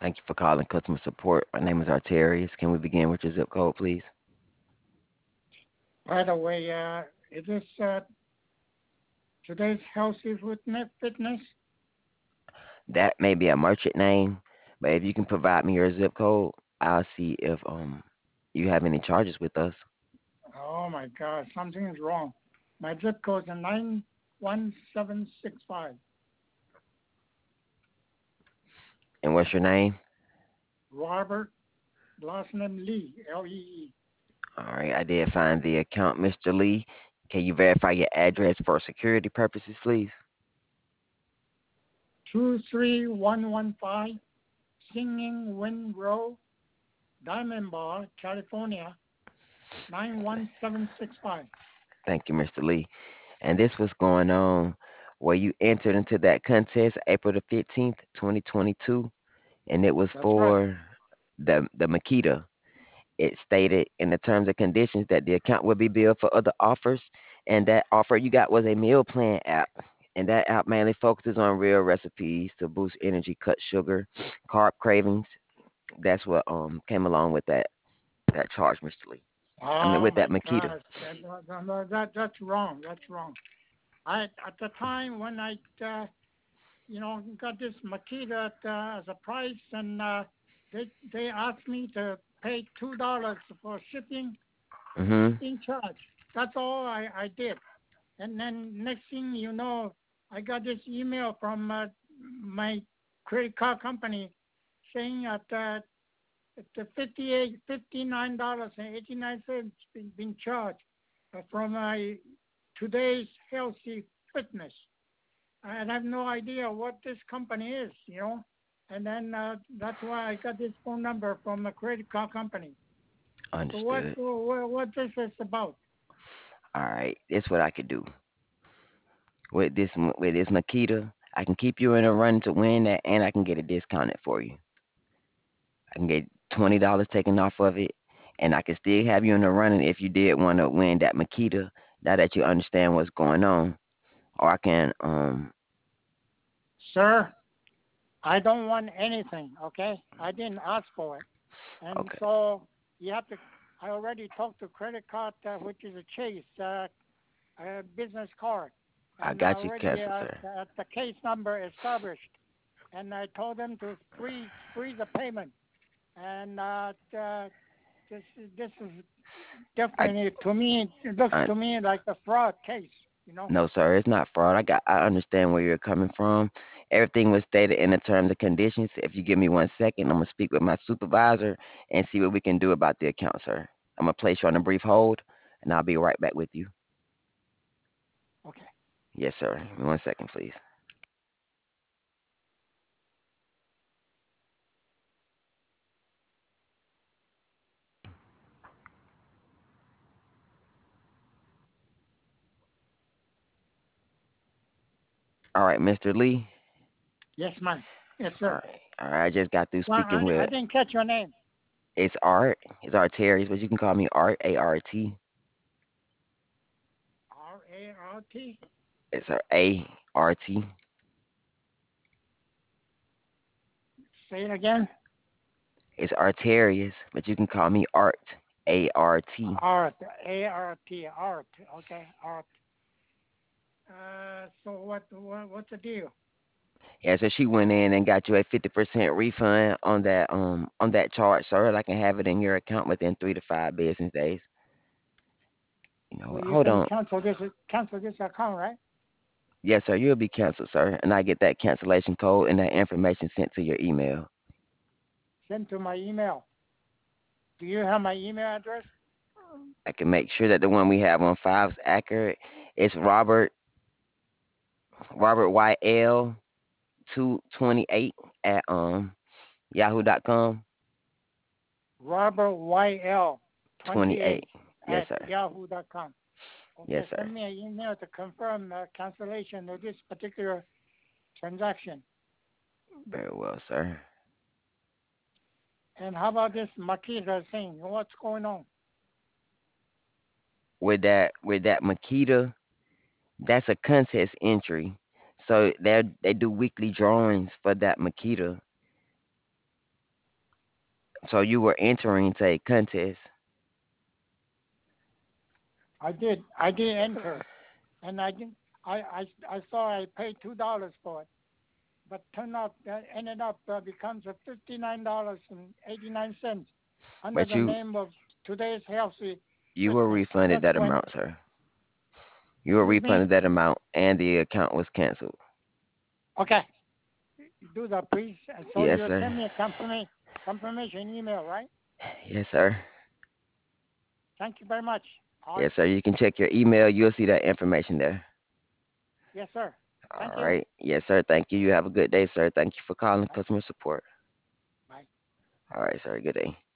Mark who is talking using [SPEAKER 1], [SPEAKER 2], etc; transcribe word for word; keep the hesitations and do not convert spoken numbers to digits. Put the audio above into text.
[SPEAKER 1] Thank you for calling customer support. My name is Arterius. Can we begin with your zip code, please?
[SPEAKER 2] By the way, uh, is this uh, today's healthy fitness? Fitness?
[SPEAKER 1] That may be a merchant name, but if you can provide me your zip code, I'll see if um you have any charges with us.
[SPEAKER 2] Oh my God, something is wrong. My zip code is nine one seven six five.
[SPEAKER 1] And what's your name?
[SPEAKER 2] Robert, last name Lee, L E E.
[SPEAKER 1] All right, I did find the account, Mister Lee. Can you verify your address for security purposes, please?
[SPEAKER 2] Two three one one five Singing Wind Road, Diamond Bar, California, nine one seven six five.
[SPEAKER 1] Thank you, Mister Lee. And this was going on where you entered into that contest April the fifteenth, twenty twenty-two, and it was
[SPEAKER 2] That's right.
[SPEAKER 1] for the the Makita. It stated in the terms and conditions that the account will be billed for other offers, and that offer you got was a meal plan app. And that app mainly focuses on real recipes to boost energy, cut sugar, carb cravings. That's what um came along with that that charge, Mister Lee. I mean
[SPEAKER 2] Oh
[SPEAKER 1] with that
[SPEAKER 2] my
[SPEAKER 1] Makita.
[SPEAKER 2] God, that, that, that, that's wrong. That's wrong. I at the time when I uh, you know got this Makita uh, as a price, and uh, they they asked me to pay two dollars for shipping
[SPEAKER 1] Mhm.
[SPEAKER 2] shipping charge. That's all I, I did. And then next thing you know, I got this email from uh, my credit card company saying that uh, the fifty-eight fifty-nine dollars and eighty-nine cents been, been charged uh, from my today's healthy fitness. And I have no idea what this company is, you know. And then uh, that's why I got this phone number from a credit card company. So what
[SPEAKER 1] Understood.
[SPEAKER 2] what, what this is about?
[SPEAKER 1] All right. This what I could do with this with this Makita. I can keep you in a run to win that, and I can get it discounted for you. I can get twenty dollars taken off of it, and I can still have you in the running if you did want to win that Makita. Now that you understand what's going on, or I can um
[SPEAKER 2] Sir, I don't want anything, okay? I didn't ask for it. And
[SPEAKER 1] okay,
[SPEAKER 2] so you have to, I already talked to credit card, uh, which is a Chase uh, uh, business card.
[SPEAKER 1] I
[SPEAKER 2] And I
[SPEAKER 1] got you
[SPEAKER 2] already
[SPEAKER 1] canceled,
[SPEAKER 2] uh,
[SPEAKER 1] sir.
[SPEAKER 2] uh, the case number established. And I told them to freeze, freeze the payment. And uh, uh, this, is- this is
[SPEAKER 1] I,
[SPEAKER 2] definitely, to me, it looks
[SPEAKER 1] I
[SPEAKER 2] to me like a fraud case, you know?
[SPEAKER 1] no, sir, it's not fraud. I got I understand where you're coming from. Everything was stated in the terms and conditions. If you give me one second, I'm gonna speak with my supervisor and see what we can do about the account, sir. I'm gonna place you on a brief hold, and I'll be right back with you.
[SPEAKER 2] Okay.
[SPEAKER 1] Yes, sir. Give me one second, please. All right, Mister Lee.
[SPEAKER 2] Yes, ma'am. Yes,
[SPEAKER 1] All
[SPEAKER 2] sir.
[SPEAKER 1] right. All right. I just got through
[SPEAKER 2] Well,
[SPEAKER 1] speaking
[SPEAKER 2] I, I
[SPEAKER 1] with
[SPEAKER 2] didn't catch your name.
[SPEAKER 1] it's Art. It's Arterius, but you can call me Art, A R T.
[SPEAKER 2] R A R T.
[SPEAKER 1] It's A R T.
[SPEAKER 2] Say it again.
[SPEAKER 1] It's Arterius, but you can call me Art, A R T.
[SPEAKER 2] Art, A R T, art. Okay, art. Uh, so what, what, what's the deal?
[SPEAKER 1] Yeah, so she went in and got you a fifty percent refund on that um on that charge, sir. I can have it in your account within three to five business days. You know,
[SPEAKER 2] So you
[SPEAKER 1] hold
[SPEAKER 2] can
[SPEAKER 1] on.
[SPEAKER 2] cancel this, cancel this account, right?
[SPEAKER 1] Yes, sir. You'll be canceled, sir, and I get that cancellation code and that information sent to your email.
[SPEAKER 2] Send to my email. Do you have my email address?
[SPEAKER 1] I can make sure that the one we have on file is accurate. It's Robert Robert Y L two twenty eight at um yahoo dot com.
[SPEAKER 2] Robert Y L
[SPEAKER 1] Twenty eight.
[SPEAKER 2] twenty-eight
[SPEAKER 1] Yes,
[SPEAKER 2] at
[SPEAKER 1] sir.
[SPEAKER 2] yahoo dot com.
[SPEAKER 1] Yes,
[SPEAKER 2] Okay,
[SPEAKER 1] sir.
[SPEAKER 2] send me an email to confirm the cancellation of this particular transaction.
[SPEAKER 1] Very well, sir.
[SPEAKER 2] And how about this Makita thing? What's going on?
[SPEAKER 1] With that with that Makita, that's a contest entry. So they they do weekly drawings for that Makita. So you were entering to a contest.
[SPEAKER 2] I did. I did enter, and I did. I I I saw I paid two dollars for it, but turned out that ended up uh, becomes a fifty nine dollars and eighty nine cents under
[SPEAKER 1] But
[SPEAKER 2] the
[SPEAKER 1] you
[SPEAKER 2] name of today's healthy
[SPEAKER 1] you were
[SPEAKER 2] fitness, and
[SPEAKER 1] refunded
[SPEAKER 2] that's
[SPEAKER 1] that
[SPEAKER 2] when.
[SPEAKER 1] amount, sir. You were
[SPEAKER 2] Excuse me.
[SPEAKER 1] refunded that amount, and the account was canceled.
[SPEAKER 2] Okay, do that, please. And so
[SPEAKER 1] Yes,
[SPEAKER 2] you'll
[SPEAKER 1] sir.
[SPEAKER 2] send me a confirmation confirmation email, right?
[SPEAKER 1] Yes, sir.
[SPEAKER 2] Thank you very much, Art.
[SPEAKER 1] Yes, sir. You can check your email. You'll see that information there.
[SPEAKER 2] Yes, sir.
[SPEAKER 1] All
[SPEAKER 2] Thank you.
[SPEAKER 1] right. Yes, sir. Thank you. You have a good day, sir. Thank you for calling
[SPEAKER 2] Bye.
[SPEAKER 1] customer support.
[SPEAKER 2] Bye.
[SPEAKER 1] All right, sir. Good day.